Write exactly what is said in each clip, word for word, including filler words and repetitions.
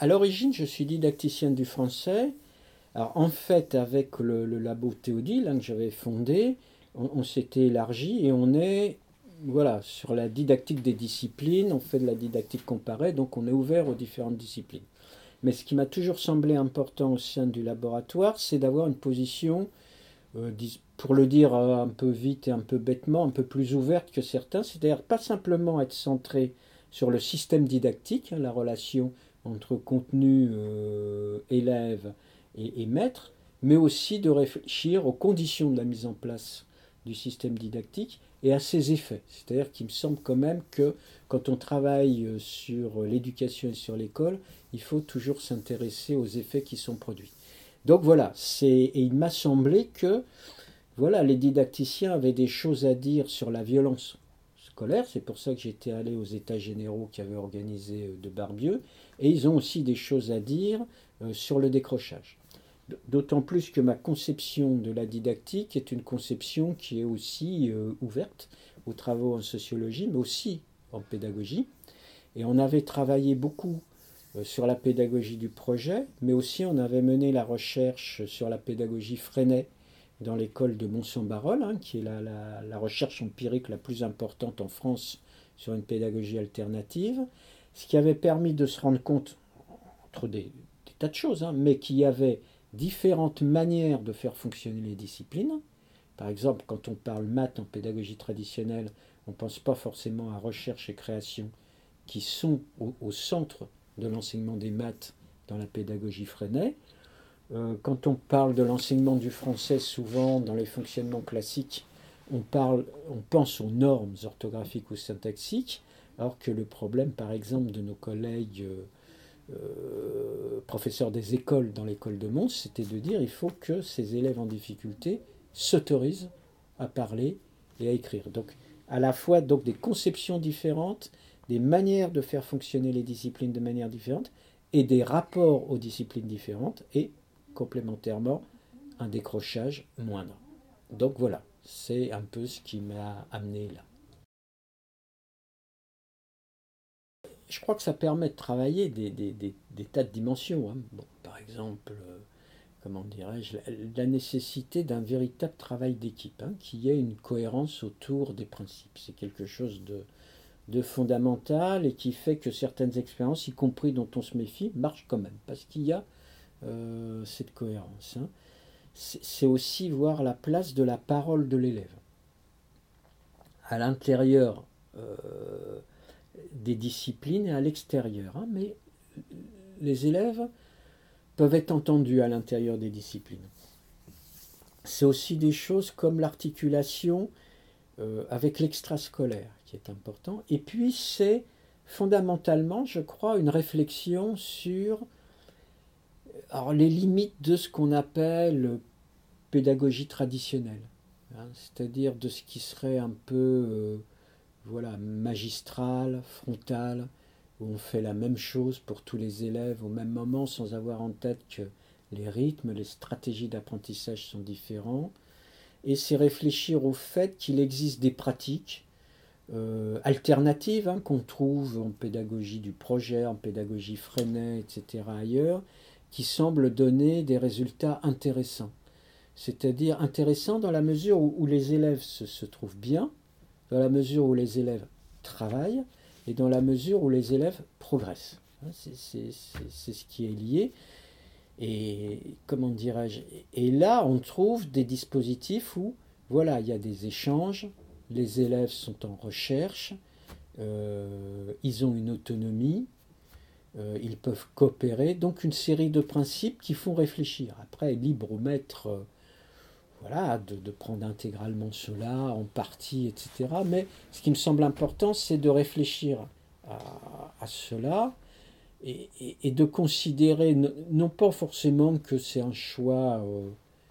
à l'origine, je suis didacticien du français. Alors, en fait, avec le, le labo Théodile hein, que j'avais fondé, on, on s'était élargi et on est voilà, sur la didactique des disciplines, on fait de la didactique comparée, donc on est ouvert aux différentes disciplines. Mais ce qui m'a toujours semblé important au sein du laboratoire, c'est d'avoir une position, euh, pour le dire un peu vite et un peu bêtement, un peu plus ouverte que certains, c'est-à-dire pas simplement être centré sur le système didactique, hein, la relation entre contenu, euh, élève et, et maître, mais aussi de réfléchir aux conditions de la mise en place du système didactique et à ses effets. C'est-à-dire qu'il me semble quand même que quand on travaille sur l'éducation et sur l'école, il faut toujours s'intéresser aux effets qui sont produits. Donc voilà, c'est, et il m'a semblé que voilà, les didacticiens avaient des choses à dire sur la violence scolaire. C'est pour ça que j'étais allé aux États généraux qui avaient organisé de Barbieux. Et ils ont aussi des choses à dire euh, sur le décrochage. D'autant plus que ma conception de la didactique est une conception qui est aussi euh, ouverte aux travaux en sociologie, mais aussi en pédagogie. Et on avait travaillé beaucoup euh, sur la pédagogie du projet, mais aussi on avait mené la recherche sur la pédagogie Freinet dans l'école de Mont-Saint-Barreul, hein, qui est la, la, la recherche empirique la plus importante en France sur une pédagogie alternative, ce qui avait permis de se rendre compte, entre des, des tas de choses, hein, mais qu'il y avait différentes manières de faire fonctionner les disciplines. Par exemple, quand on parle maths en pédagogie traditionnelle, on ne pense pas forcément à recherche et création, qui sont au, au centre de l'enseignement des maths dans la pédagogie Freinet. Euh, quand on parle de l'enseignement du français, souvent dans les fonctionnements classiques, on, parle, on pense aux normes orthographiques ou syntaxiques, alors que le problème, par exemple, de nos collègues euh, euh, professeurs des écoles dans l'école de Mons, c'était de dire il faut que ces élèves en difficulté s'autorisent à parler et à écrire. Donc, à la fois donc, des conceptions différentes, des manières de faire fonctionner les disciplines de manière différente, et des rapports aux disciplines différentes, et complémentairement, un décrochage moindre. Donc voilà, c'est un peu ce qui m'a amené là. Je crois que ça permet de travailler des, des, des, des tas de dimensions. Hein. Bon, par exemple, euh, comment dirais-je, la, la nécessité d'un véritable travail d'équipe, hein, qui ait une cohérence autour des principes. C'est quelque chose de, de fondamental et qui fait que certaines expériences, y compris dont on se méfie, marchent quand même, parce qu'il y a euh, cette cohérence. Hein. C'est aussi voir la place de la parole de l'élève à l'intérieur euh, des disciplines et à l'extérieur. Hein, mais les élèves peuvent être entendus à l'intérieur des disciplines. C'est aussi des choses comme l'articulation euh, avec l'extrascolaire qui est important. Et puis c'est fondamentalement, je crois, une réflexion sur alors, les limites de ce qu'on appelle pédagogie traditionnelle, hein, c'est-à-dire de ce qui serait un peu euh, voilà, magistral, frontal, où on fait la même chose pour tous les élèves au même moment sans avoir en tête que les rythmes, les stratégies d'apprentissage sont différents. Et c'est réfléchir au fait qu'il existe des pratiques euh, alternatives hein, qu'on trouve en pédagogie du projet, en pédagogie Freinet, et cetera ailleurs, qui semblent donner des résultats intéressants. C'est-à-dire intéressants dans la mesure où, où les élèves se, se trouvent bien, dans la mesure où les élèves travaillent et dans la mesure où les élèves progressent. C'est, c'est, c'est, c'est ce qui est lié. Et comment dirais-je Et là, on trouve des dispositifs où, voilà, il y a des échanges, les élèves sont en recherche, euh, ils ont une autonomie, euh, ils peuvent coopérer, donc une série de principes qui font réfléchir. Après, libre au maître euh, voilà, de, de prendre intégralement cela, en partie, et cetera. Mais ce qui me semble important, c'est de réfléchir à, à cela et, et, et, de considérer, non, non pas forcément que c'est un choix euh,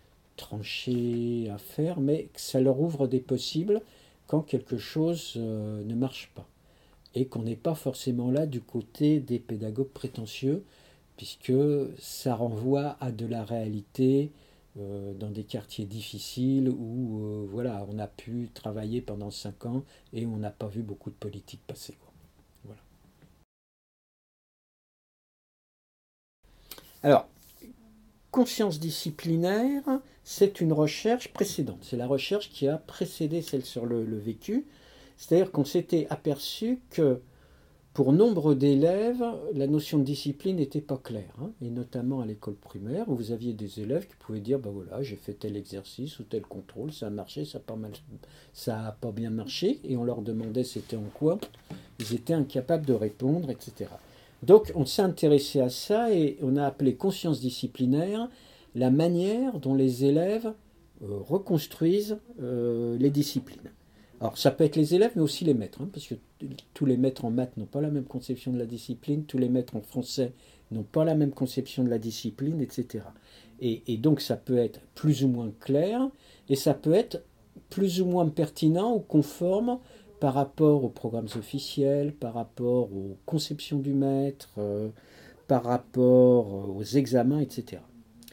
tranché à faire, mais que ça leur ouvre des possibles quand quelque chose euh, ne marche pas. Et qu'on n'est pas forcément là du côté des pédagogues prétentieux, puisque ça renvoie à de la réalité euh, dans des quartiers difficiles où euh, voilà, on a pu travailler pendant cinq ans et on n'a pas vu beaucoup de politique passer. Quoi. Voilà. Alors, conscience disciplinaire, c'est une recherche précédente. C'est la recherche qui a précédé celle sur le, le vécu. C'est-à-dire qu'on s'était aperçu que pour nombre d'élèves, la notion de discipline n'était pas claire, hein, et notamment à l'école primaire, où vous aviez des élèves qui pouvaient dire, ben voilà, j'ai fait tel exercice ou tel contrôle, ça a marché, ça n'a pas, mal, ça a pas bien marché, et on leur demandait c'était en quoi, ils étaient incapables de répondre, et cetera. Donc on s'est intéressé à ça et on a appelé conscience disciplinaire la manière dont les élèves euh, reconstruisent euh, les disciplines. Alors ça peut être les élèves mais aussi les maîtres, hein, parce que tous les maîtres en maths n'ont pas la même conception de la discipline, tous les maîtres en français n'ont pas la même conception de la discipline, et cetera. Et, et donc ça peut être plus ou moins clair et ça peut être plus ou moins pertinent ou conforme par rapport aux programmes officiels, par rapport aux conceptions du maître, euh, par rapport aux examens, et cetera.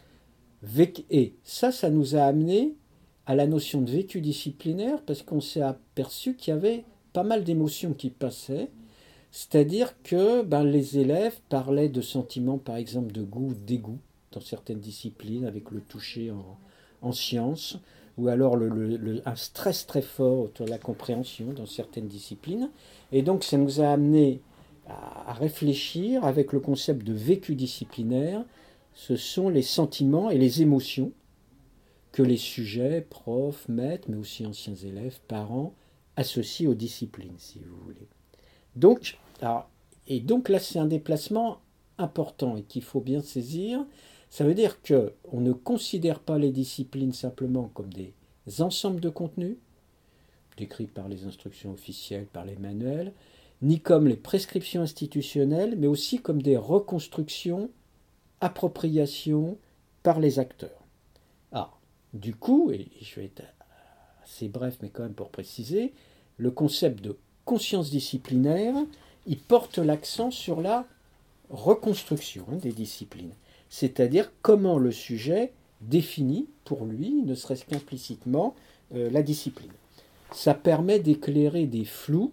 Et ça, ça nous a amené à la notion de vécu disciplinaire parce qu'on s'est aperçu qu'il y avait pas mal d'émotions qui passaient. C'est-à-dire que ben, les élèves parlaient de sentiments, par exemple, de goût ou de dégoût dans certaines disciplines, avec le toucher en, en sciences, ou alors le, le, le, un stress très fort autour de la compréhension dans certaines disciplines. Et donc ça nous a amené à, à réfléchir avec le concept de vécu disciplinaire. Ce sont les sentiments et les émotions que les sujets, profs, maîtres, mais aussi anciens élèves, parents, associent aux disciplines, si vous voulez. Donc, alors, et donc là, c'est un déplacement important et qu'il faut bien saisir. Ça veut dire qu'on ne considère pas les disciplines simplement comme des ensembles de contenus, décrits par les instructions officielles, par les manuels, ni comme les prescriptions institutionnelles, mais aussi comme des reconstructions, appropriations par les acteurs. Alors, du coup, et je vais être assez bref, mais quand même pour préciser, le concept de conscience disciplinaire, il porte l'accent sur la reconstruction hein, des disciplines, c'est-à-dire comment le sujet définit pour lui, ne serait-ce qu'implicitement, euh, la discipline. Ça permet d'éclairer des flous,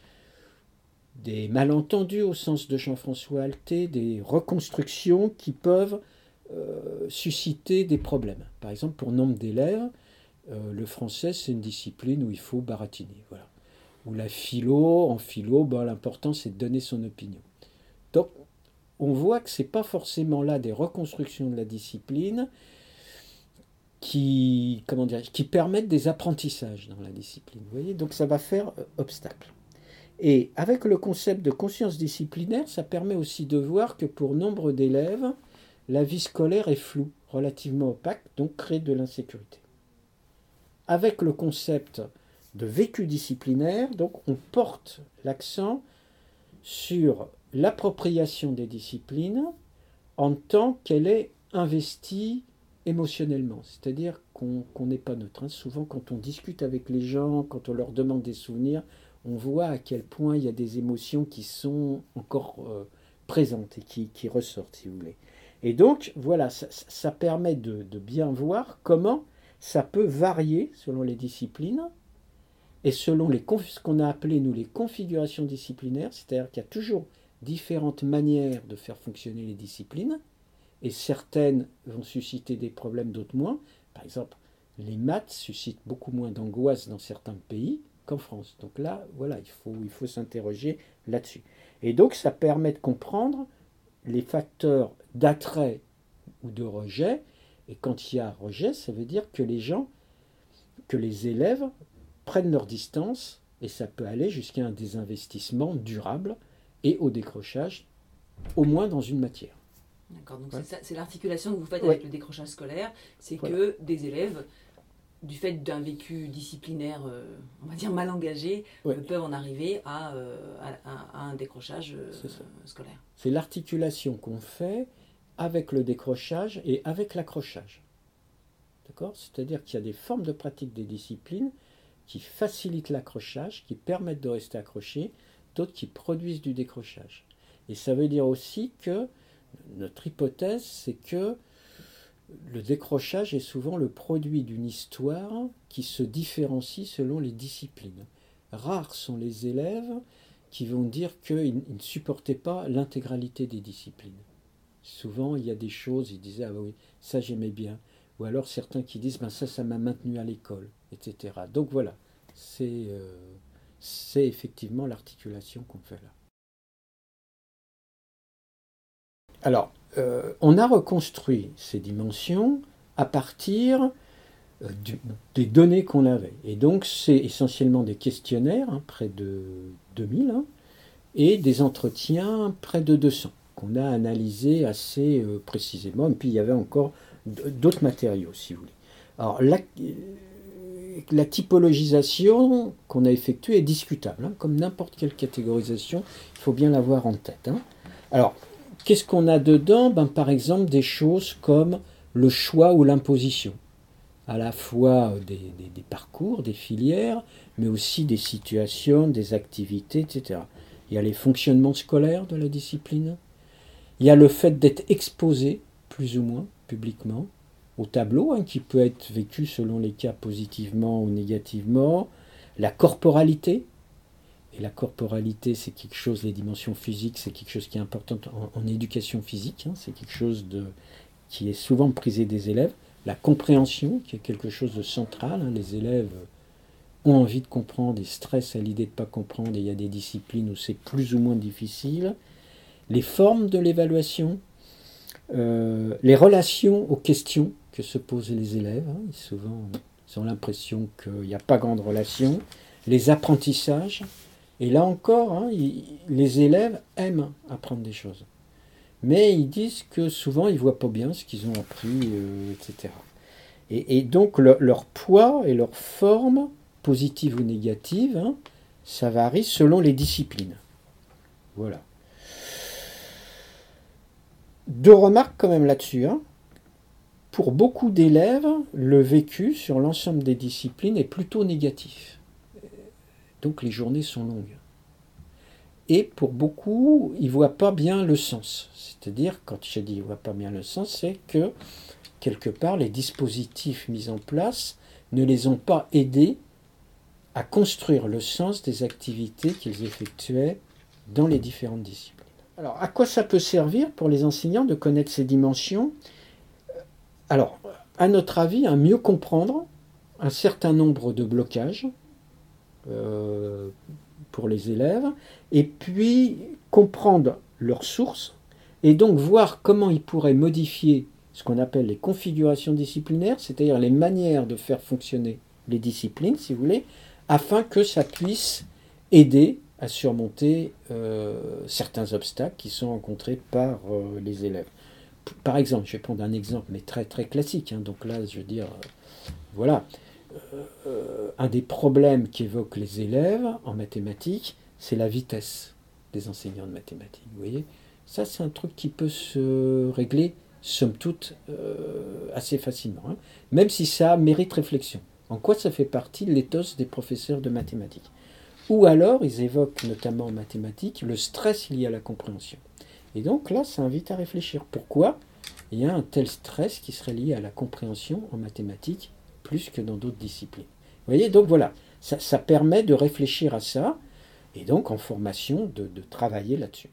des malentendus au sens de Jean-François Alté, des reconstructions qui peuvent euh, susciter des problèmes. Par exemple, pour nombre d'élèves, euh, le français, c'est une discipline où il faut baratiner. Voilà. Ou la philo, en philo, ben, l'important c'est de donner son opinion. Donc, on voit que ce n'est pas forcément là des reconstructions de la discipline qui, comment dire, qui permettent des apprentissages dans la discipline. Vous voyez, donc ça va faire euh, obstacle. Et avec le concept de conscience disciplinaire, ça permet aussi de voir que pour nombre d'élèves, la vie scolaire est floue, relativement opaque, donc crée de l'insécurité. Avec le concept de vécu disciplinaire, donc on porte l'accent sur l'appropriation des disciplines en tant qu'elle est investie émotionnellement. C'est-à-dire qu'on qu'on n'est pas neutre. Hein. Souvent, quand on discute avec les gens, quand on leur demande des souvenirs, on voit à quel point il y a des émotions qui sont encore euh, présentes et qui, qui ressortent, si vous voulez. Et donc, voilà, ça, ça permet de, de bien voir comment ça peut varier selon les disciplines et selon les, ce qu'on a appelé, nous, les configurations disciplinaires, c'est-à-dire qu'il y a toujours différentes manières de faire fonctionner les disciplines, et certaines vont susciter des problèmes, d'autres moins. Par exemple, les maths suscitent beaucoup moins d'angoisse dans certains pays qu'en France. Donc là, voilà, il faut, il faut s'interroger là-dessus. Et donc, ça permet de comprendre les facteurs d'attrait ou de rejet. Et quand il y a rejet, ça veut dire que les gens, que les élèves prennent leur distance, et ça peut aller jusqu'à un désinvestissement durable et au décrochage, au moins dans une matière. D'accord, donc ouais. c'est, c'est l'articulation que vous faites ouais. avec le décrochage scolaire, c'est voilà. que des élèves, du fait d'un vécu disciplinaire, euh, on va dire mal engagé, ouais. euh, peuvent en arriver à, euh, à, à un décrochage euh, c'est ça. scolaire. C'est l'articulation qu'on fait avec le décrochage et avec l'accrochage. D'accord ? C'est-à-dire qu'il y a des formes de pratique des disciplines qui facilitent l'accrochage, qui permettent de rester accroché, d'autres qui produisent du décrochage. Et ça veut dire aussi que notre hypothèse, c'est que le décrochage est souvent le produit d'une histoire qui se différencie selon les disciplines. Rares sont les élèves qui vont dire qu'ils ne supportaient pas l'intégralité des disciplines. Souvent, il y a des choses, ils disaient, ah oui, ça j'aimais bien. Ou alors certains qui disent, ben ça, ça m'a maintenu à l'école, et cetera. Donc voilà, c'est euh, c'est effectivement l'articulation qu'on fait là. Alors, euh, on a reconstruit ces dimensions à partir euh, du, des données qu'on avait. Et donc, c'est essentiellement des questionnaires, hein, près de deux mille, hein, et des entretiens, près de deux cents, qu'on a analysés assez euh, précisément. Et puis, il y avait encore d'autres matériaux, si vous voulez. Alors, la, la typologisation qu'on a effectuée est discutable, hein, comme n'importe quelle catégorisation, il faut bien l'avoir en tête. Hein. Alors, qu'est-ce qu'on a dedans? Ben, par exemple, des choses comme le choix ou l'imposition, à la fois des, des, des parcours, des filières, mais aussi des situations, des activités, et cetera. Il y a les fonctionnements scolaires de la discipline, il y a le fait d'être exposé, plus ou moins, publiquement, au tableau, hein, qui peut être vécu selon les cas positivement ou négativement, la corporalité. Et la corporalité, c'est quelque chose, les dimensions physiques, c'est quelque chose qui est important en, en éducation physique, hein, c'est quelque chose de, qui est souvent prisé des élèves. La compréhension, qui est quelque chose de central, hein, les élèves ont envie de comprendre et stressent à l'idée de ne pas comprendre, et il y a des disciplines où c'est plus ou moins difficile. Les formes de l'évaluation, euh, les relations aux questions que se posent les élèves, hein, souvent ils ont l'impression qu'il n'y a pas grande relation, les apprentissages, et là encore, hein, ils, les élèves aiment apprendre des choses. Mais ils disent que souvent ils ne voient pas bien ce qu'ils ont appris, euh, et cetera. Et, et donc le, leur poids et leur forme, positive ou négative, hein, ça varie selon les disciplines. Voilà. Deux remarques quand même là-dessus. Hein. Pour beaucoup d'élèves, le vécu sur l'ensemble des disciplines est plutôt négatif. Donc les journées sont longues. Et pour beaucoup, ils ne voient pas bien le sens. C'est-à-dire, quand je dis ils ne voient pas bien le sens, c'est que, quelque part, les dispositifs mis en place ne les ont pas aidés à construire le sens des activités qu'ils effectuaient dans les différentes disciplines. Alors, à quoi ça peut servir pour les enseignants de connaître ces dimensions? Alors, à notre avis, à mieux comprendre un certain nombre de blocages euh, pour les élèves, et puis comprendre leurs sources, et donc voir comment ils pourraient modifier ce qu'on appelle les configurations disciplinaires, c'est-à-dire les manières de faire fonctionner les disciplines, si vous voulez, afin que ça puisse aider à surmonter euh, certains obstacles qui sont rencontrés par euh, les élèves. Par exemple, je vais prendre un exemple, mais très très classique, hein, donc là, je veux dire, euh, voilà, euh, un des problèmes qu'évoquent les élèves en mathématiques, c'est la vitesse des enseignants de mathématiques. Vous voyez, ça c'est un truc qui peut se régler, somme toute, euh, assez facilement, hein, même si ça mérite réflexion. En quoi ça fait partie de l'éthos des professeurs de mathématiques? Ou alors, ils évoquent notamment en mathématiques le stress lié à la compréhension. Et donc là, ça invite à réfléchir. Pourquoi il y a un tel stress qui serait lié à la compréhension en mathématiques plus que dans d'autres disciplines? Vous voyez, donc voilà, ça, ça permet de réfléchir à ça, et donc en formation, de, de travailler là-dessus.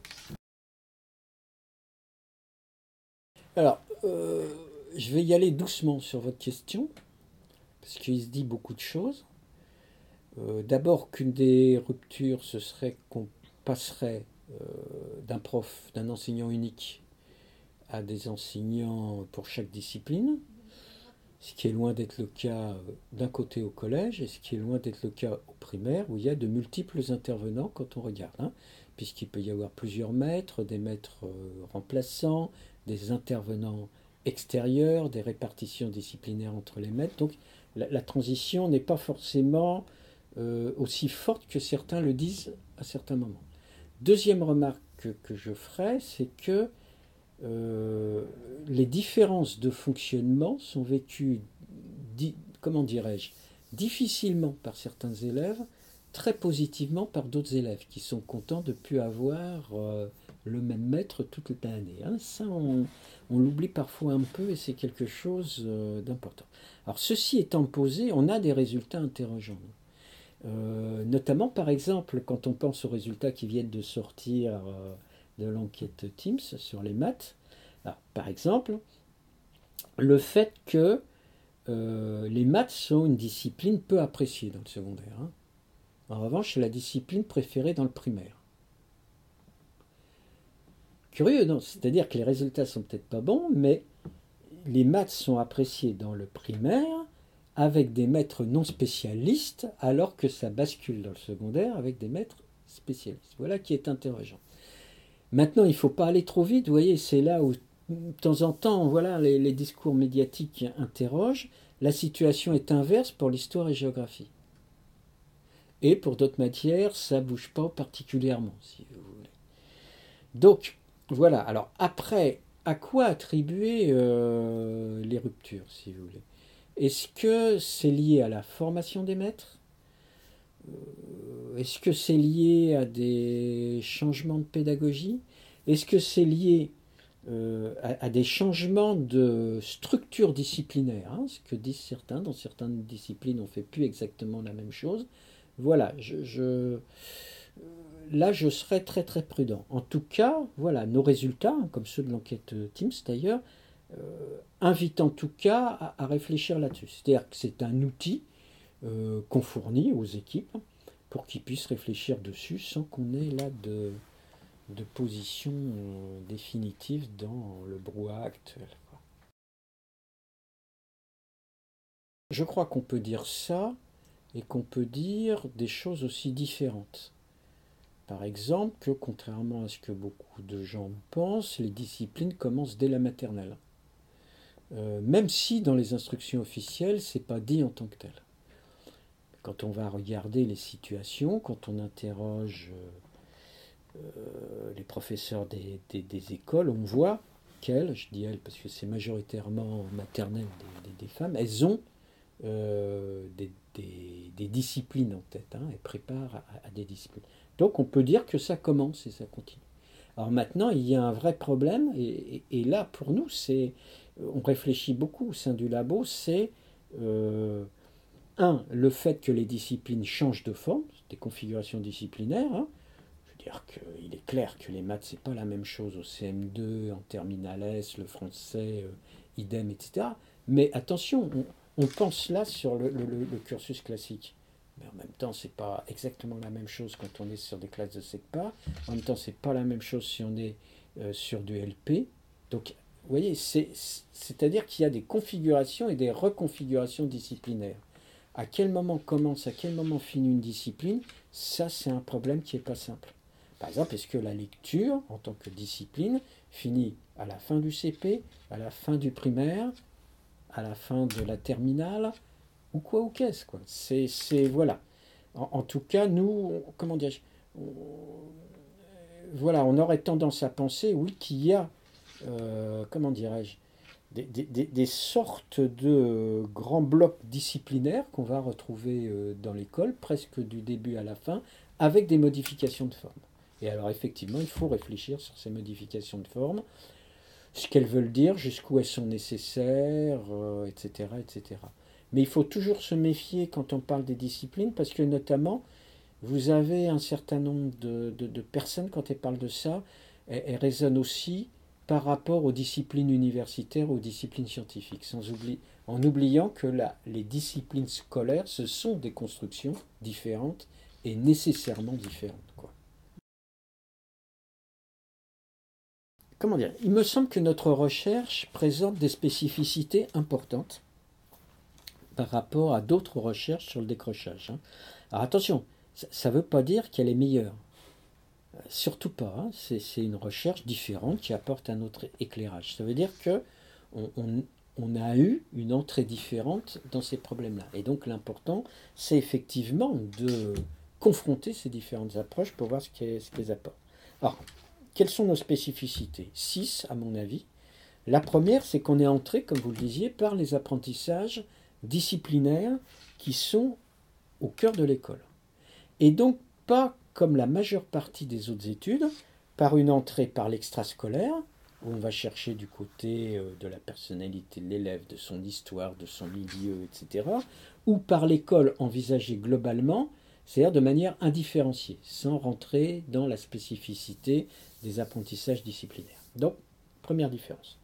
Alors, euh, je vais y aller doucement sur votre question, parce qu'il se dit beaucoup de choses. Euh, D'abord qu'une des ruptures, ce serait qu'on passerait euh, d'un prof, d'un enseignant unique à des enseignants pour chaque discipline, ce qui est loin d'être le cas d'un côté au collège et ce qui est loin d'être le cas au primaire où il y a de multiples intervenants quand on regarde, hein, puisqu'il peut y avoir plusieurs maîtres, des maîtres euh, remplaçants, des intervenants extérieurs, des répartitions disciplinaires entre les maîtres. Donc la, la transition n'est pas forcément euh, aussi forte que certains le disent à certains moments. Deuxième remarque que, que je ferai, c'est que euh, les différences de fonctionnement sont vécues, di, comment dirais-je, difficilement par certains élèves, très positivement par d'autres élèves qui sont contents de ne plus avoir euh, le même maître toute l'année. Hein. Ça, on, on l'oublie parfois un peu et c'est quelque chose euh, d'important. Alors, ceci étant posé, on a des résultats interrogeants. Euh, notamment, par exemple, quand on pense aux résultats qui viennent de sortir euh, de l'enquête Teams sur les maths, Alors, par exemple, le fait que euh, les maths sont une discipline peu appréciée dans le secondaire. Hein. En revanche, c'est la discipline préférée dans le primaire. Curieux, non? C'est-à-dire que les résultats sont peut-être pas bons, mais les maths sont appréciés dans le primaire avec des maîtres non spécialistes, alors que ça bascule dans le secondaire avec des maîtres spécialistes. Voilà qui est interrogeant. Maintenant, il ne faut pas aller trop vite. Vous voyez, c'est là où, de temps en temps, voilà, les, les discours médiatiques interrogent. La situation est inverse pour l'histoire et géographie. Et pour d'autres matières, ça ne bouge pas particulièrement, si vous voulez. Donc, voilà. Alors, après, à quoi attribuer euh, les ruptures, si vous voulez? Est-ce que c'est lié à la formation des maîtres? Est-ce que c'est lié à des changements de pédagogie? Est-ce que c'est lié euh, à, à des changements de structure disciplinaire, hein, ce que disent certains? Dans certaines disciplines, on ne fait plus exactement la même chose. Voilà, je, je, là, je serais très très prudent. En tout cas, voilà, nos résultats, comme ceux de l'enquête Teams d'ailleurs, euh, invitent en tout cas à, à réfléchir là-dessus. C'est-à-dire que c'est un outil euh, qu'on fournit aux équipes pour qu'ils puissent réfléchir dessus sans qu'on ait là de, de position euh, définitive dans le brouhaha actuel. Je crois qu'on peut dire ça et qu'on peut dire des choses aussi différentes. Par exemple, que contrairement à ce que beaucoup de gens pensent, les disciplines commencent dès la maternelle. Euh, même si dans les instructions officielles, c'est pas dit en tant que tel. Quand on va regarder les situations, quand on interroge euh, les professeurs des, des, des écoles, on voit qu'elles, je dis elles parce que c'est majoritairement maternelle des, des, des femmes, elles ont euh, des, des, des disciplines en tête, hein, elles préparent à, à des disciplines. Donc on peut dire que ça commence et ça continue. Alors maintenant, il y a un vrai problème, et, et, et là pour nous, c'est, on réfléchit beaucoup au sein du labo, c'est euh, un, le fait que les disciplines changent de forme, des configurations disciplinaires. Hein. Je veux dire qu'il est clair que les maths, c'est pas la même chose au C M deux, en terminale S, le français, euh, idem, et cetera. Mais attention, on, on pense là sur le, le, le cursus classique. Mais en même temps, c'est pas exactement la même chose quand on est sur des classes de SECPA. En même temps, c'est pas la même chose si on est euh, sur du L P. Donc, vous voyez, c'est, c'est-à-dire qu'il y a des configurations et des reconfigurations disciplinaires. À quel moment commence, à quel moment finit une discipline, ça c'est un problème qui n'est pas simple. Par exemple, est-ce que la lecture, en tant que discipline, finit à la fin du C P, à la fin du primaire, à la fin de la terminale, ou quoi ou qu'est-ce quoi. C'est, c'est voilà. En, en tout cas, nous, on, comment dire, on, voilà, on aurait tendance à penser, oui, qu'il y a, euh, comment dirais-je, Des, des, des, sortes de grands blocs disciplinaires qu'on va retrouver dans l'école, presque du début à la fin, avec des modifications de forme. Et alors effectivement, il faut réfléchir sur ces modifications de forme, ce qu'elles veulent dire, jusqu'où elles sont nécessaires, euh, et cetera, et cetera. Mais il faut toujours se méfier quand on parle des disciplines, parce que notamment, vous avez un certain nombre de, de, de personnes, quand elles parlent de ça, elles, elles raisonnent aussi par rapport aux disciplines universitaires, aux disciplines scientifiques, sans oubli, en oubliant que la, les disciplines scolaires, ce sont des constructions différentes et nécessairement différentes. Quoi. Comment dire? Il me semble que notre recherche présente des spécificités importantes par rapport à d'autres recherches sur le décrochage. Hein. Alors attention, ça ne veut pas dire qu'elle est meilleure. Surtout pas, hein. c'est, c'est une recherche différente qui apporte un autre éclairage. Ça veut dire que on, on, on a eu une entrée différente dans ces problèmes-là. Et donc l'important, c'est effectivement de confronter ces différentes approches pour voir ce qu'elles, ce qu'elles apportent. Alors, quelles sont nos spécificités? Six, à mon avis. La première, c'est qu'on est entré, comme vous le disiez, par les apprentissages disciplinaires qui sont au cœur de l'école. Et donc, pas comme la majeure partie des autres études, par une entrée par l'extrascolaire, où on va chercher du côté de la personnalité de l'élève, de son histoire, de son milieu, et cetera, ou par l'école envisagée globalement, c'est-à-dire de manière indifférenciée, sans rentrer dans la spécificité des apprentissages disciplinaires. Donc, première différence.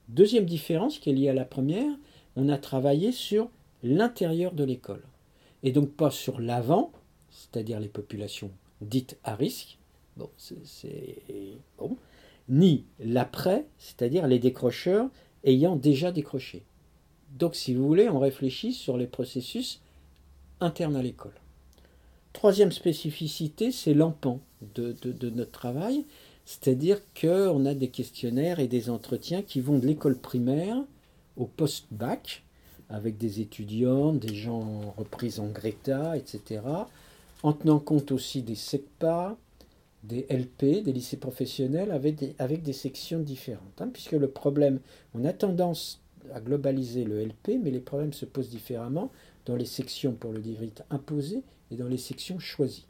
Deuxième différence qui est liée à la première, on a travaillé sur l'intérieur de l'école. Et donc pas sur l'avant, c'est-à-dire les populations dites à risque, bon, c'est, c'est, bon, ni l'après, c'est-à-dire les décrocheurs ayant déjà décroché. Donc si vous voulez, on réfléchit sur les processus internes à l'école. Troisième spécificité, c'est l'empan de, de, de notre travail, c'est-à-dire qu'on a des questionnaires et des entretiens qui vont de l'école primaire au post-bac, avec des étudiants, des gens repris en Greta, et cetera, en tenant compte aussi des SECPA, des L P, des lycées professionnels, avec des, avec des sections différentes. Hein, puisque le problème, on a tendance à globaliser le L P, mais les problèmes se posent différemment dans les sections, pour le dire vite, imposées et dans les sections choisies.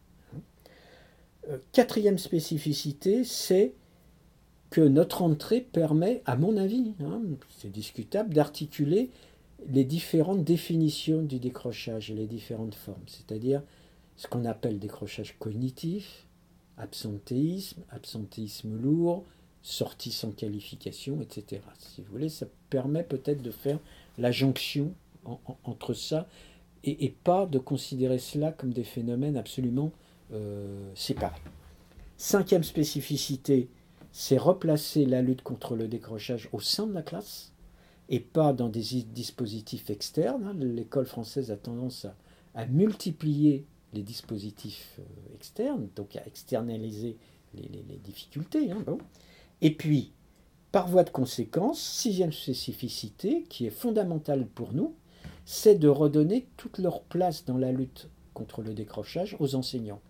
Euh, quatrième spécificité, c'est que notre entrée permet, à mon avis, hein, c'est discutable, d'articuler les différentes définitions du décrochage et les différentes formes, c'est-à-dire ce qu'on appelle décrochage cognitif, absentéisme, absentéisme lourd, sortie sans qualification, et cetera. Si vous voulez, ça permet peut-être de faire la jonction en, en, entre ça et, et pas de considérer cela comme des phénomènes absolument euh, séparés. Cinquième spécificité, c'est replacer la lutte contre le décrochage au sein de la classe et pas dans des dispositifs externes. L'école française a tendance à, à multiplier les dispositifs externes, donc à externaliser les, les, les difficultés. Hein, bon. Et puis, par voie de conséquence, sixième spécificité, qui est fondamentale pour nous, c'est de redonner toute leur place dans la lutte contre le décrochage aux enseignants,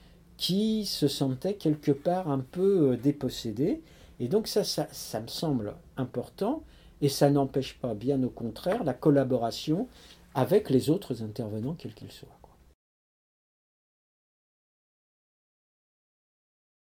qui se sentaient quelque part un peu dépossédés. Et donc ça, ça, ça me semble important, et ça n'empêche pas, bien au contraire, la collaboration avec les autres intervenants, quels qu'ils soient.